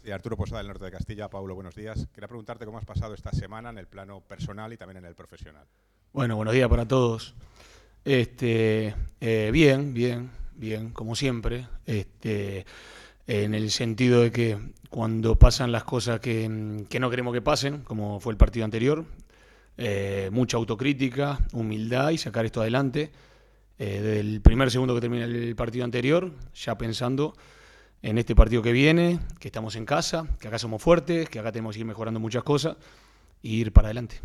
Y Arturo Posada, del norte de Castilla. Paulo, buenos días. Quería preguntarte cómo has pasado esta semana en el plano personal y también en el profesional. Bueno, buenos días para todos. Bien, bien, bien, como siempre. En el sentido de que cuando pasan las cosas que no queremos que pasen, como fue el partido anterior, mucha autocrítica, humildad y sacar esto adelante. Desde el primer segundo que termina el partido anterior, ya pensando en este partido que viene, que estamos en casa, que acá somos fuertes, que acá tenemos que ir mejorando muchas cosas e ir para adelante.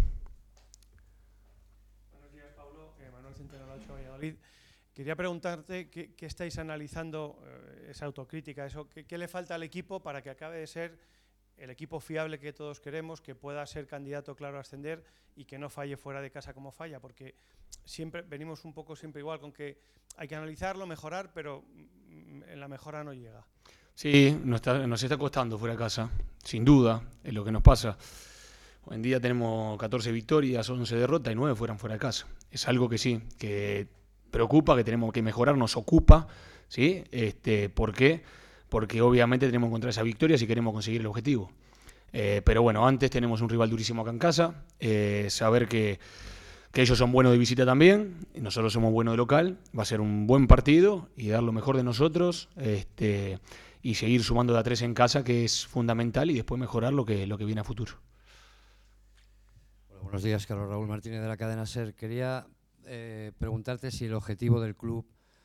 Buenos días, Pablo. Manuel Centeno, Nacho Valladolid. Quería preguntarte qué estáis analizando, esa autocrítica, eso, qué le falta al equipo para que acabe de ser el equipo fiable que todos queremos, que pueda ser candidato claro a ascender y que no falle fuera de casa como falla, porque siempre venimos un poco siempre igual con que hay que analizarlo, mejorar, pero en la mejora no llega. Sí, nos está costando fuera de casa, sin duda, es lo que nos pasa. Hoy en día tenemos 14 victorias, 11 derrotas y 9 fuera de casa. Es algo que sí, que preocupa, que tenemos que mejorar, nos ocupa, ¿sí? ¿Por qué? Porque obviamente tenemos que encontrar esa victoria si queremos conseguir el objetivo. Pero bueno, antes tenemos un rival durísimo acá en casa, saber que ellos son buenos de visita también, y nosotros somos buenos de local, va a ser un buen partido y dar lo mejor de nosotros, y seguir sumando de a 3 en casa, que es fundamental, y después mejorar lo que viene a futuro. Hola, buenos días, Carlos Raúl Martínez de la cadena SER. Quería preguntarte si el objetivo del club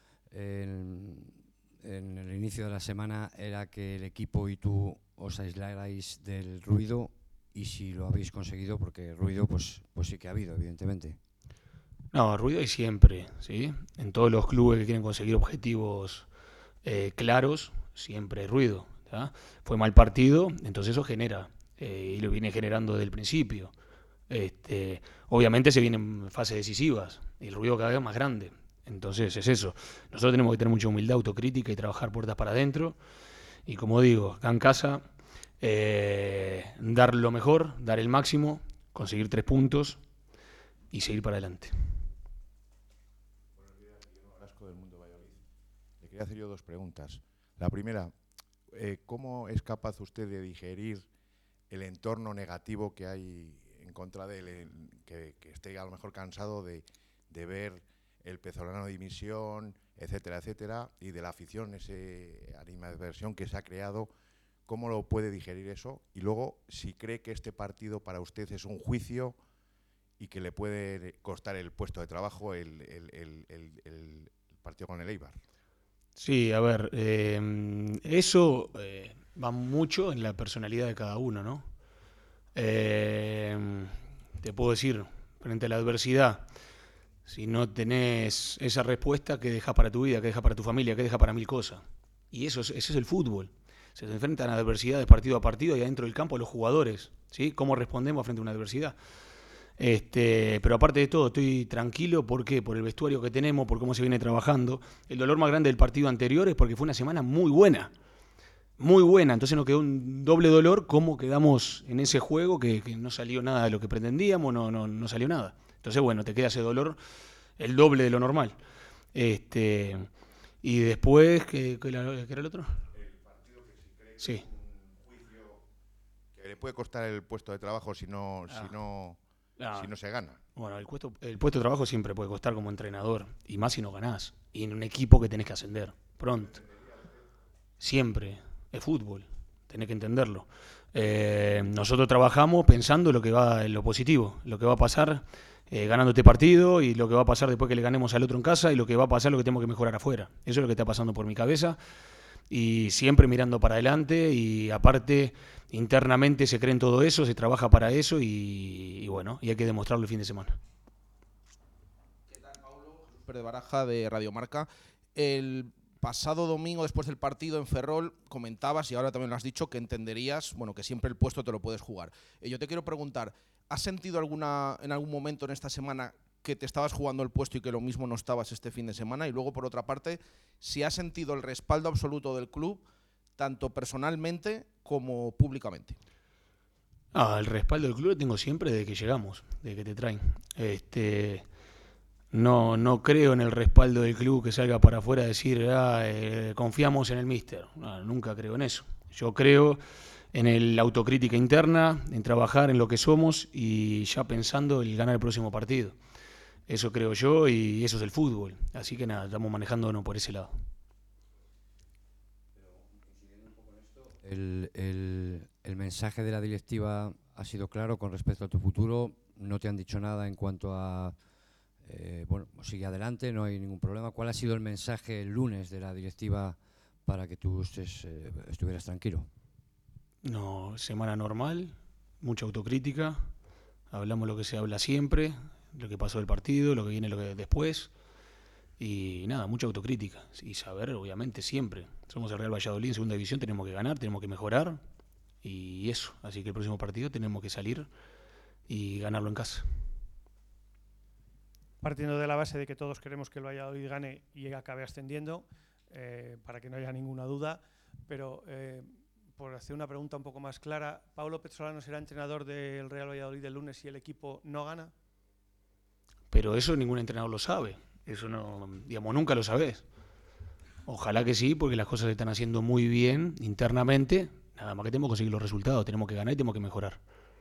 en el inicio de la semana era que el equipo y tú os aislarais del ruido, y si lo habéis conseguido, porque ruido pues sí que ha habido, evidentemente. No, ruido hay siempre, ¿sí? En todos los clubes que quieren conseguir objetivos claros, siempre hay ruido, ¿tá? Fue mal partido, entonces eso genera, y lo viene generando desde el principio. Obviamente se vienen fases decisivas y el ruido cada vez es más grande. Entonces es eso. Nosotros tenemos que tener mucha humildad, autocrítica y trabajar puertas para adentro. Y como digo, acá en casa, dar lo mejor, dar el máximo, conseguir 3 puntos y seguir para adelante. Buenos días, Guillermo Velasco, del Mundo Valladolid. Le quería hacer yo dos preguntas. La primera, ¿cómo es capaz usted de digerir el entorno negativo que hay en contra de él, que esté a lo mejor cansado de ver el Pezolano de dimisión, etcétera, etcétera, y de la afición, ese animadversión que se ha creado? ¿Cómo lo puede digerir eso? Y luego, si cree que este partido para usted es un juicio y que le puede costar el puesto de trabajo el partido con el Eibar. Sí, a ver, eso va mucho en la personalidad de cada uno, ¿no? Te puedo decir, frente a la adversidad, si no tenés esa respuesta, ¿qué dejas para tu vida? ¿Qué dejas para tu familia? ¿Qué dejas para mil cosas? Y ese es el fútbol. Se enfrentan a adversidades partido a partido y adentro del campo los jugadores, ¿sí? ¿Cómo respondemos frente a una adversidad? Pero aparte de todo, estoy tranquilo. ¿Por qué? Por el vestuario que tenemos, por cómo se viene trabajando. El dolor más grande del partido anterior es porque fue una semana muy buena. Muy buena. Entonces nos quedó un doble dolor cómo quedamos en ese juego que no salió nada de lo que pretendíamos, no salió nada. Entonces, bueno, te queda ese dolor el doble de lo normal. Y después, ¿qué era el otro? El partido que si cree que Sí. es un juicio que le puede costar el puesto de trabajo si no se gana. Bueno, el puesto de trabajo siempre puede costar como entrenador, y más si no ganás, y en un equipo que tenés que ascender pronto. Siempre es fútbol, tenés que entenderlo. Nosotros trabajamos pensando en lo positivo, lo que va a pasar ganando este partido, y lo que va a pasar después que le ganemos al otro en casa, y lo que va a pasar, lo que tenemos que mejorar afuera. Eso es lo que está pasando por mi cabeza, y siempre mirando para adelante, y aparte internamente se cree en todo eso, se trabaja para eso, y bueno, y hay que demostrarlo el fin de semana. ¿Qué tal, Paulo? Jesús Pérez Baraja, de Radio Marca. El pasado domingo, después del partido en Ferrol, comentabas, y ahora también lo has dicho, que entenderías, bueno, que siempre el puesto te lo puedes jugar. Yo te quiero preguntar, ¿has sentido en algún momento en esta semana que te estabas jugando el puesto y que lo mismo no estabas este fin de semana? Y luego, por otra parte, si has sentido el respaldo absoluto del club, tanto personalmente como públicamente. El respaldo del club lo tengo siempre desde que llegamos, desde que te traen. No creo en el respaldo del club que salga para afuera a decir confiamos en el míster. No, nunca creo en eso. Yo creo en la autocrítica interna, en trabajar en lo que somos y ya pensando en ganar el próximo partido. Eso creo yo y eso es el fútbol. Así que nada, estamos manejándonos por ese lado. El mensaje de la directiva ha sido claro con respecto a tu futuro. No te han dicho nada en cuanto a, bueno, sigue adelante, no hay ningún problema. ¿Cuál ha sido el mensaje el lunes de la directiva para que tú estuvieras tranquilo? No, semana normal, mucha autocrítica. Hablamos lo que se habla siempre, lo que pasó del partido, lo que viene después. Y nada, mucha autocrítica. Y saber, obviamente, siempre. Somos el Real Valladolid en segunda división, tenemos que ganar, tenemos que mejorar. Y eso. Así que el próximo partido tenemos que salir y ganarlo en casa. Partiendo de la base de que todos queremos que el Valladolid gane y acabe ascendiendo, para que no haya ninguna duda, pero por hacer una pregunta un poco más clara, ¿Paulo Pezzolano será entrenador del Real Valladolid el lunes si el equipo no gana? Pero eso ningún entrenador lo sabe. Eso no, digamos, nunca lo sabés. Ojalá que sí, porque las cosas se están haciendo muy bien internamente. Nada más que tenemos que conseguir los resultados, tenemos que ganar y tenemos que mejorar.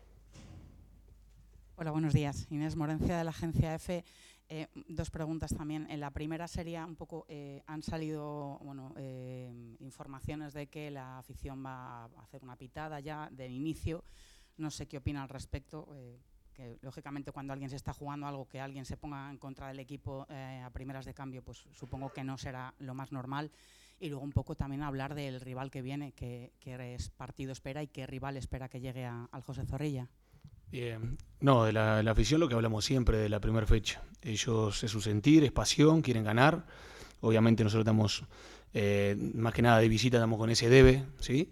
Hola, buenos días. Inés Morencia, de la agencia EFE. Dos preguntas también. En la primera sería un poco, han salido informaciones de que la afición va a hacer una pitada ya del inicio. No sé qué opina al respecto. Que lógicamente cuando alguien se está jugando algo, que alguien se ponga en contra del equipo a primeras de cambio, pues supongo que no será lo más normal. Y luego un poco también hablar del rival que viene, qué partido espera y qué rival espera que llegue al José Zorrilla. Bien. No, de la afición lo que hablamos siempre de la primera fecha. Ellos es su sentir, es pasión, quieren ganar. Obviamente nosotros estamos, más que nada de visita, estamos con ese debe, ¿sí?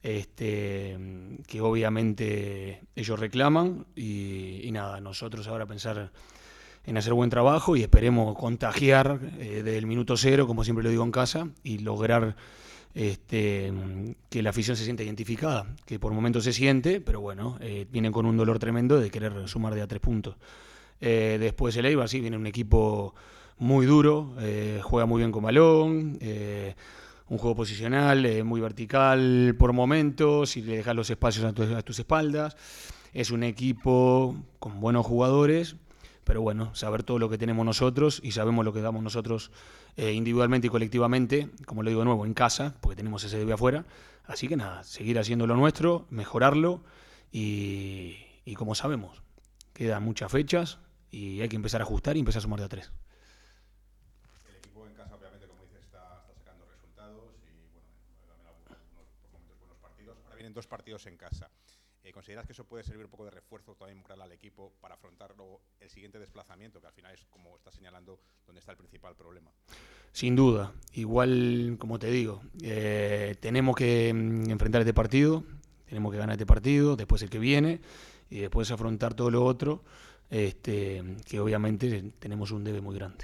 Que obviamente ellos reclaman y nada, nosotros ahora pensar en hacer buen trabajo y esperemos contagiar desde el minuto cero, como siempre lo digo en casa, y lograr que la afición se sienta identificada, que por momentos se siente, pero bueno, vienen con un dolor tremendo de querer sumar de a 3 puntos. Después el Eibar sí viene un equipo muy duro, juega muy bien con balón, un juego posicional, muy vertical por momentos, y le dejas los espacios a tus espaldas. Es un equipo con buenos jugadores, pero bueno, saber todo lo que tenemos nosotros y sabemos lo que damos nosotros individualmente y colectivamente, como lo digo de nuevo, en casa, porque tenemos ese debe afuera. Así que nada, seguir haciendo lo nuestro, mejorarlo y como sabemos, quedan muchas fechas y hay que empezar a ajustar y empezar a sumar de a 3. El equipo en casa, obviamente, como dices, está sacando resultados y bueno, también algunos por momentos buenos partidos. Ahora vienen 2 partidos en casa. ¿Consideras que eso puede servir un poco de refuerzo también moral al equipo para afrontar luego el siguiente desplazamiento, que al final es, como estás señalando, donde está el principal problema? Sin duda. Igual, como te digo, tenemos que enfrentar este partido, tenemos que ganar este partido, después el que viene, y después afrontar todo lo otro, que obviamente tenemos un debe muy grande.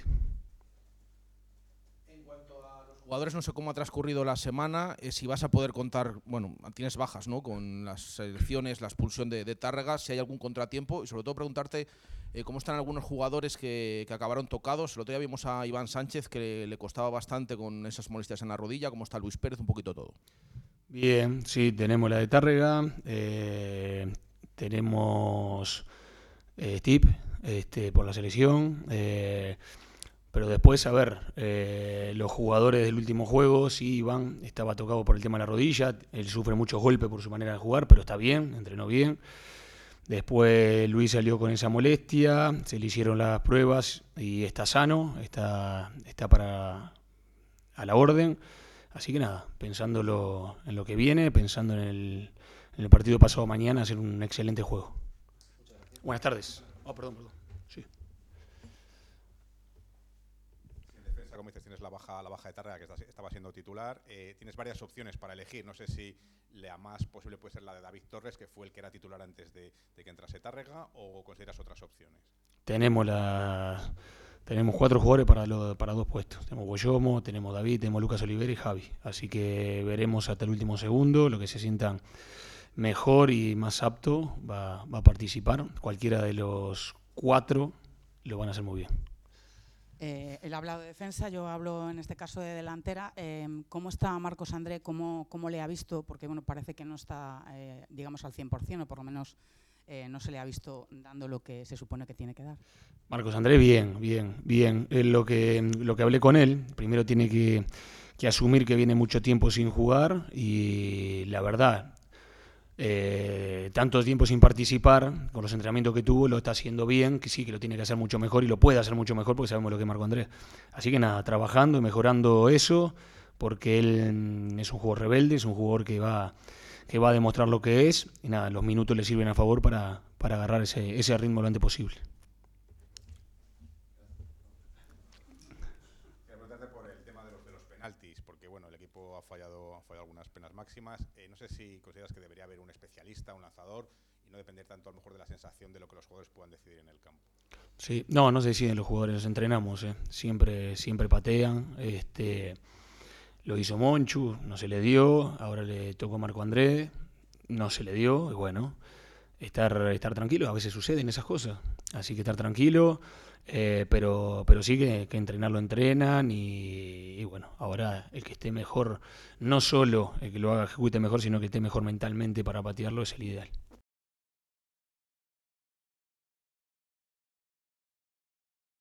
Jugadores, no sé cómo ha transcurrido la semana, si vas a poder contar, bueno, tienes bajas, ¿no?, con las selecciones, la expulsión de Tárrega, si hay algún contratiempo, y sobre todo preguntarte cómo están algunos jugadores que acabaron tocados. El otro día vimos a Iván Sánchez, que le costaba bastante con esas molestias en la rodilla. ¿Cómo está Luis Pérez? Un poquito todo. Bien, sí, tenemos la de Tárrega, tenemos Steve por la selección, pero después, a ver, los jugadores del último juego, sí, Iván estaba tocado por el tema de la rodilla, él sufre muchos golpes por su manera de jugar, pero está bien, entrenó bien. Después Luis salió con esa molestia, se le hicieron las pruebas y está sano, está a la orden. Así que nada, pensando en lo que viene, pensando en el partido pasado mañana, hacer un excelente juego. Buenas tardes. Perdón. Sí. Como dices, tienes la baja de Tárrega, que estaba siendo titular. Tienes varias opciones para elegir. No sé si la más posible puede ser la de David Torres, que fue el que era titular antes de que entrase Tárrega, o consideras otras opciones. Tenemos 4 jugadores para 2 puestos. Tenemos Boyomo, tenemos David, tenemos Lucas Olivera y Javi. Así que veremos hasta el último segundo. Lo que se sientan mejor y más apto va a participar. Cualquiera de los 4 lo van a hacer muy bien. Él ha hablado de defensa, yo hablo en este caso de delantera. ¿Cómo está Marcos André? ¿Cómo le ha visto? Porque bueno, parece que no está, digamos, al 100%, o por lo menos no se le ha visto dando lo que se supone que tiene que dar. Marcos André, bien. Lo que hablé con él, primero tiene que asumir que viene mucho tiempo sin jugar y la verdad, tanto tiempo sin participar, con los entrenamientos que tuvo, lo está haciendo bien, que sí, que lo tiene que hacer mucho mejor y lo puede hacer mucho mejor porque sabemos lo que es Marco Andrés. Así que nada, trabajando y mejorando eso, porque él es un jugador rebelde, es un jugador que va a demostrar lo que es y nada, los minutos le sirven a favor para agarrar ese ritmo lo antes posible. Por el tema de los penaltis, porque bueno, el equipo ha fallado algunas penas máximas. No sé si consideras que debería haber un especialista, un lanzador, y no depender tanto a lo mejor de la sensación de lo que los jugadores puedan decidir en el campo. Sí, no se deciden los jugadores, los entrenamos, siempre patean. Lo hizo Monchu, no se le dio, ahora le tocó a Marco Andrés, no se le dio, y bueno, estar tranquilo, a veces suceden esas cosas, así que estar tranquilo. Pero sí que entrenarlo entrenan y bueno, ahora el que esté mejor, no solo el que lo haga ejecute mejor, sino que esté mejor mentalmente para patearlo es el ideal.